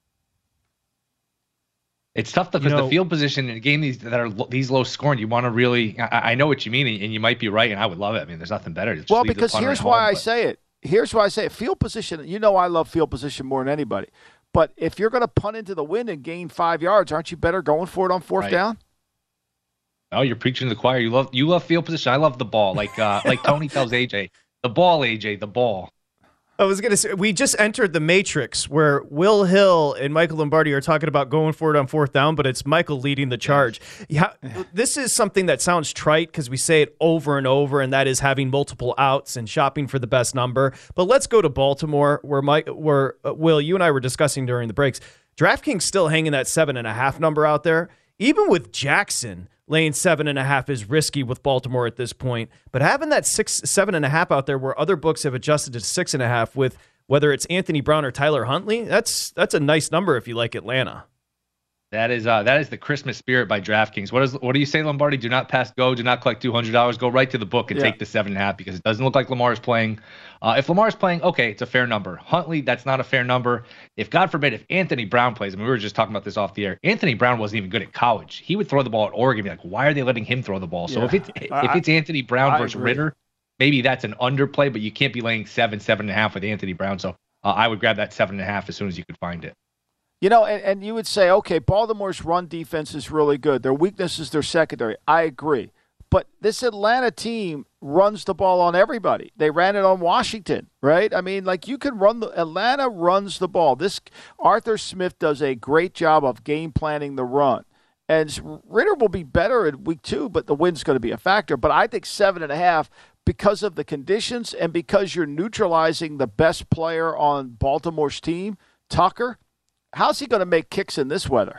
It's tough because the field position in a game that are these low scoring, you want to really. I know what you mean, and you might be right, and I would love it. I mean, there's nothing better. Well, because here's why I say it. Here's why I say it. Field position. You know, I love field position more than anybody. But if you're going to punt into the wind and gain 5 yards, aren't you better going for it on fourth down? Oh, you're preaching to the choir. You love field position. I love the ball. Like Tony tells AJ, the ball, AJ, the ball. I was going to say, we just entered the matrix where Will Hill and Michael Lombardi are talking about going for it on fourth down, but it's Michael leading the charge. Yeah, this is something that sounds trite because we say it over and over, and that is having multiple outs and shopping for the best number. But let's go to Baltimore, where Will, you and I were discussing during the breaks. DraftKings still hanging that 7.5 number out there. Even with Jackson, laying 7.5 is risky with Baltimore at this point. But having that 7.5 out there where other books have adjusted to 6.5 with whether it's Anthony Brown or Tyler Huntley, that's a nice number if you like Atlanta. That is the Christmas spirit by DraftKings. What do you say, Lombardi? Do not pass go. Do not collect $200. Go right to the book and take the 7.5 because it doesn't look like Lamar is playing. If Lamar is playing, okay, it's a fair number. Huntley, that's not a fair numur. If God forbid, if Anthony Brown plays, I mean, we were just talking about this off the air. Anthony Brown wasn't even good at college. He would throw the ball at Oregon. And be like, why are they letting him throw the ball? So if it's Anthony Brown versus Ritter, maybe that's an underplay, but you can't be laying 7.5 with Anthony Brown. So I would grab that 7.5 as soon as you could find it. You know, and you would say, okay, Baltimore's run defense is really good. Their weakness is their secondary. I agree. But this Atlanta team runs the ball on everybody. They ran it on Washington, right? I mean, like you can Atlanta runs the ball. This Arthur Smith does a great job of game planning the run. And Ritter will be better in week 2, but the win's going to be a factor. But I think 7.5 because of the conditions and because you're neutralizing the best player on Baltimore's team, Tucker. How's he going to make kicks in this weather?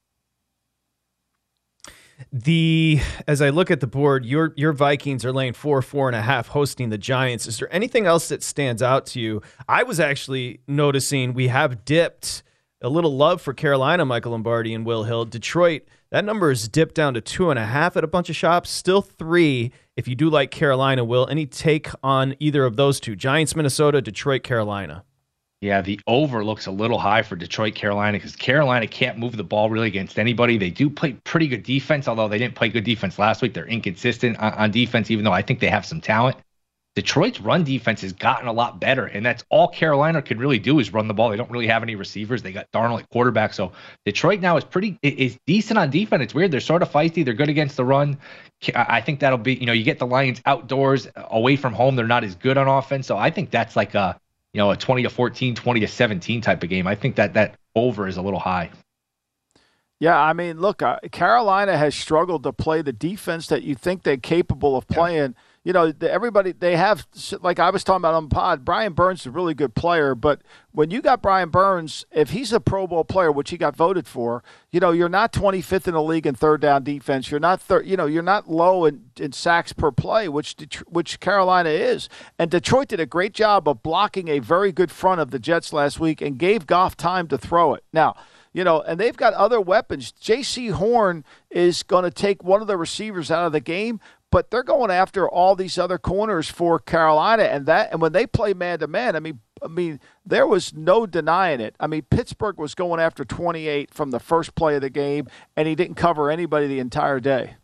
As I look at the board, your Vikings are laying 4.5 hosting the Giants. Is there anything else that stands out to you? I was actually noticing we have dipped a little love for Carolina, Michael Lombardi and Will Hill. Detroit, that number is dipped down to 2.5 at a bunch of shops. Still 3 if you do like Carolina, Will. Any take on either of those two? Giants, Minnesota, Detroit, Carolina. Yeah, the over looks a little high for Detroit, Carolina, because Carolina can't move the ball really against anybody. They do play pretty good defense, although they didn't play good defense last week. They're inconsistent on defense, even though I think they have some talent. Detroit's run defense has gotten a lot better, and that's all Carolina could really do is run the ball. They don't really have any receivers. They got Darnold at quarterback, so Detroit now is decent on defense. It's weird. They're sort of feisty. They're good against the run. I think that'll be, you get the Lions outdoors, away from home. They're not as good on offense, so I think that's like a 20-14, 20-17 type of game. I think that over is a little high. Yeah, I mean, look, Carolina has struggled to play the defense that you think they're capable of playing. Everybody, they have, like I was talking about on the pod, Brian Burns is a really good player, but when you got Brian Burns, if he's a Pro Bowl player, which he got voted for, you're not 25th in the league in third down defense. You're not you're not low in sacks per play, which Carolina is. And Detroit did a great job of blocking a very good front of the Jets last week and gave Goff time to throw it. Now, and they've got other weapons. J.C. Horn is going to take one of the receivers out of the game, but they're going after all these other corners for Carolina, and when they play man-to-man, I mean, there was no denying it. I mean, Pittsburgh was going after 28 from the first play of the game, and he didn't cover anybody the entire day.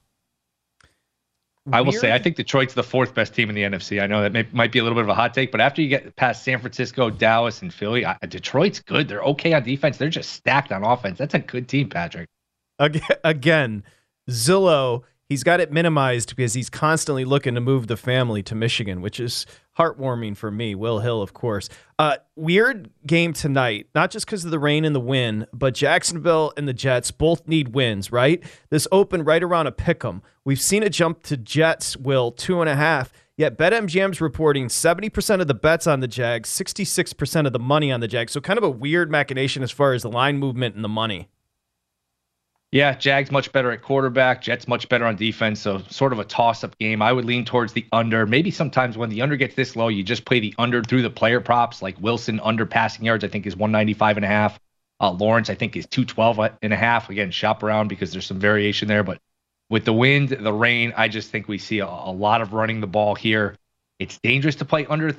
I will say, I think Detroit's the 4th best team in the NFC. I know that might be a little bit of a hot take, but after you get past San Francisco, Dallas, and Philly, Detroit's good. They're okay on defense. They're just stacked on offense. That's a good team, Patrick. Again, Zillow, he's got it minimized because he's constantly looking to move the family to Michigan, which is heartwarming for me. Will Hill, of course. Weird game tonight, not just because of the rain and the wind, but Jacksonville and the Jets both need wins, right? This opened right around a pick'em. We've seen it jump to Jets, Will, 2.5. Yet BetMGM's reporting 70% of the bets on the Jags, 66% of the money on the Jags. So kind of a weird machination as far as the line movement and the money. Yeah, Jags much better at quarterback, Jets much better on defense, so sort of a toss-up game. I would lean towards the under. Maybe sometimes when the under gets this low, you just play the under through the player props, like Wilson under passing yards, I think is 195.5. Lawrence, I think, is 212.5. Again, shop around because there's some variation there, but with the wind, the rain, I just think we see a lot of running the ball here. It's dangerous to play under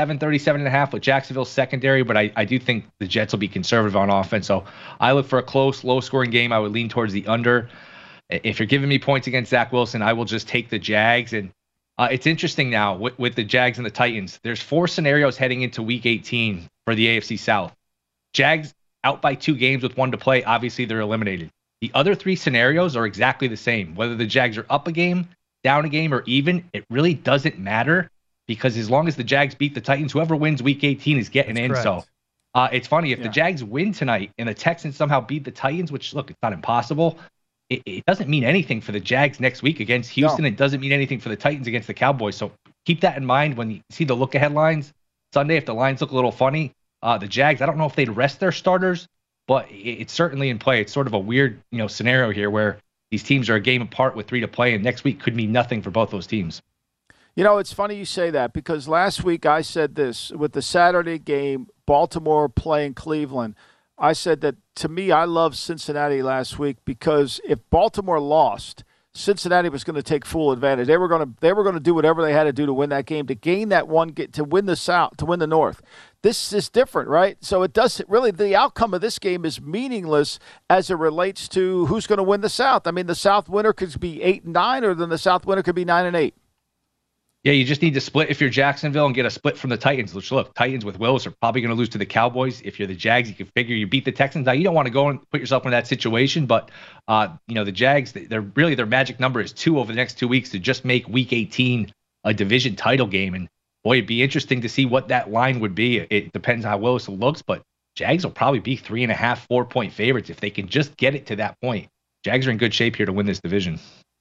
37.5 with Jacksonville's secondary, but I do think the Jets will be conservative on offense. So I look for a close, low-scoring game. I would lean towards the under. If you're giving me points against Zach Wilson, I will just take the Jags. And it's interesting now with the Jags and the Titans. There's 4 scenarios heading into Week 18 for the AFC South. Jags out by 2 games with 1 to play. Obviously, they're eliminated. The other 3 scenarios are exactly the same. Whether the Jags are up a game, down a game, or even, it really doesn't matter. Because as long as the Jags beat the Titans, whoever wins Week 18 is getting in. Correct. So it's funny, if the Jags win tonight and the Texans somehow beat the Titans, which, look, it's not impossible, it doesn't mean anything for the Jags next week against Houston. No. It doesn't mean anything for the Titans against the Cowboys. So keep that in mind when you see the look-ahead lines. Sunday, if the lines look a little funny, the Jags, I don't know if they'd rest their starters, but it's certainly in play. It's sort of a weird scenario here where these teams are a game apart with 3 to play, and next week could mean nothing for both those teams. It's funny you say that because last week I said this with the Saturday game, Baltimore playing Cleveland. I said that to me, I loved Cincinnati last week because if Baltimore lost, Cincinnati was going to take full advantage. They were going to do whatever they had to do to win that game, to gain that one, to win the South, to win the North. This is different, right? So it doesn't really, the outcome of this game is meaningless as it relates to who's going to win the South. I mean, the South winner could be 8-9, or then the South winner could be 9-8. Yeah, you just need to split if you're Jacksonville and get a split from the Titans. Which, look, Titans with Willis are probably going to lose to the Cowboys. If you're the Jags, you can figure you beat the Texans. Now, you don't want to go and put yourself in that situation, but the Jags, their magic number is 2 over the next 2 weeks to just make Week 18 a division title game. And boy, it'd be interesting to see what that line would be. It depends how Willis looks, but Jags will probably be 3.5, 4-point favorites if they can just get it to that point. Jags are in good shape here to win this division.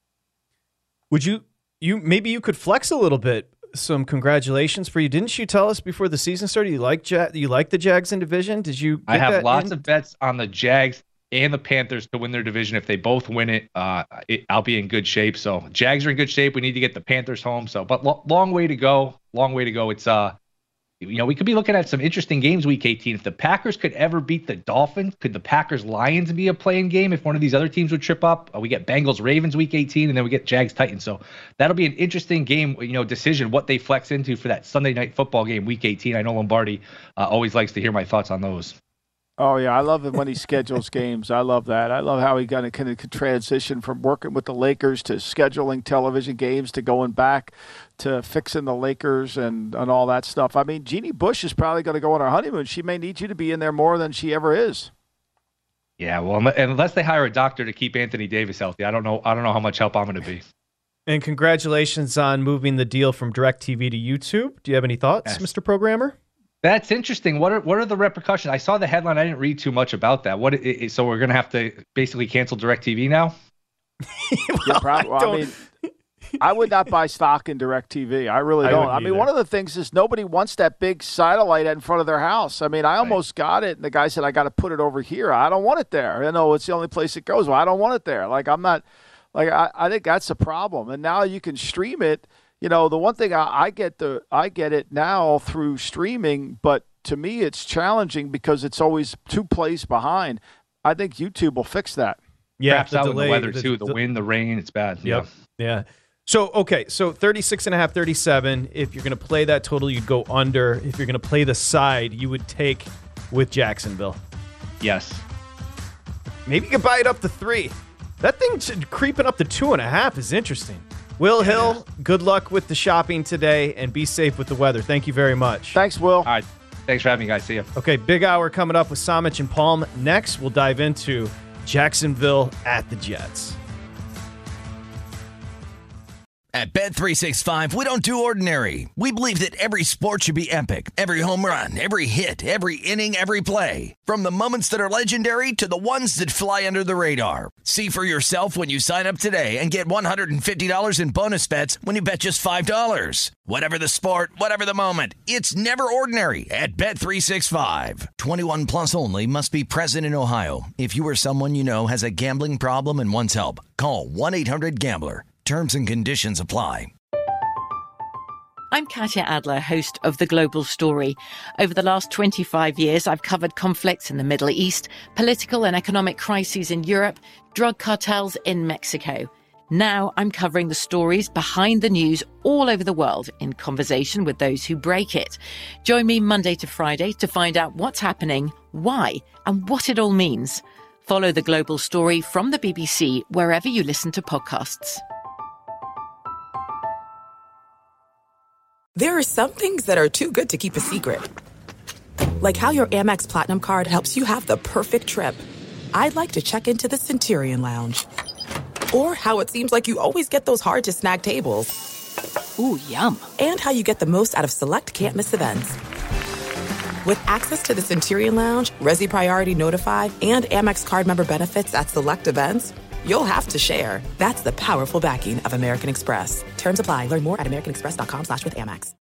Would you maybe could flex a little bit. Some congratulations for you. Didn't you tell us before the season started you like the Jags in division? Did you? I have lots of bets on the Jags and the Panthers to win their division. If they both win it, I'll be in good shape. So Jags are in good shape. We need to get the Panthers home. So, but long way to go. Long way to go. It's we could be looking at some interesting games Week 18. If the Packers could ever beat the Dolphins, could the Packers-Lions be a playing game if one of these other teams would trip up? We get Bengals-Ravens Week 18, and then we get Jags-Titans. So that'll be an interesting game, decision, what they flex into for that Sunday night football game Week 18. I know Lombardi always likes to hear my thoughts on those. Oh, yeah, I love it when he schedules games. I love that. I love how he kind of transition from working with the Lakers to scheduling television games to going back to fixing the Lakers and all that stuff. I mean, Jeannie Bush is probably going to go on her honeymoon. She may need you to be in there more than she ever is. Yeah, well, unless they hire a doctor to keep Anthony Davis healthy, I don't know how much help I'm going to be. And congratulations on moving the deal from DirecTV to YouTube. Do you have any thoughts, yes, Mr. Programmer? That's interesting. What are the repercussions? I saw the headline. I didn't read too much about that. So we're going to have to basically cancel DirecTV now? Yeah, probably. I would not buy stock in DirecTV. I really don't. I mean, one of the things is nobody wants that big satellite in front of their house. I mean, I almost got it, and the guy said, I got to put it over here. I don't want it there. It's the only place it goes. Well, I don't want it there. I think that's a problem. And now you can stream it. The one thing I get it now through streaming, but to me it's challenging because it's always 2 plays behind. I think YouTube will fix that. Yeah, perhaps out with the weather too, the wind, the rain, it's bad. Yep. Yeah. So 36.5, 37. If you're going to play that total, you'd go under. If you're going to play the side, you would take with Jacksonville. Yes. Maybe you could buy it up to 3. That thing creeping up to 2.5 is interesting. Will Hill, good luck with the shopping today, and be safe with the weather. Thank you very much. Thanks, Will. All right. Thanks for having me, guys. See you. Okay, big hour coming up with Samich and Palm. Next, we'll dive into Jacksonville at the Jets. At Bet365, we don't do ordinary. We believe that every sport should be epic. Every home run, every hit, every inning, every play. From the moments that are legendary to the ones that fly under the radar. See for yourself when you sign up today and get $150 in bonus bets when you bet just $5. Whatever the sport, whatever the moment, it's never ordinary at Bet365. 21 plus only. Must be present in Ohio. If you or someone you know has a gambling problem and wants help, call 1-800-GAMBLER. Terms and conditions apply. I'm Katya Adler, host of The Global Story. Over the last 25 years, I've covered conflicts in the Middle East, political and economic crises in Europe, drug cartels in Mexico. Now I'm covering the stories behind the news all over the world in conversation with those who break it. Join me Monday to Friday to find out what's happening, why, and what it all means. Follow The Global Story from the BBC wherever you listen to podcasts. There are some things that are too good to keep a secret. Like how your Amex Platinum card helps you have the perfect trip. I'd like to check into the Centurion Lounge. Or how it seems like you always get those hard-to-snag tables. Ooh, yum. And how you get the most out of select can't-miss events. With access to the Centurion Lounge, Resi Priority Notified, and Amex card member benefits at select events, you'll have to share. That's the powerful backing of American Express. Terms apply. Learn more at americanexpress.com/withAmex.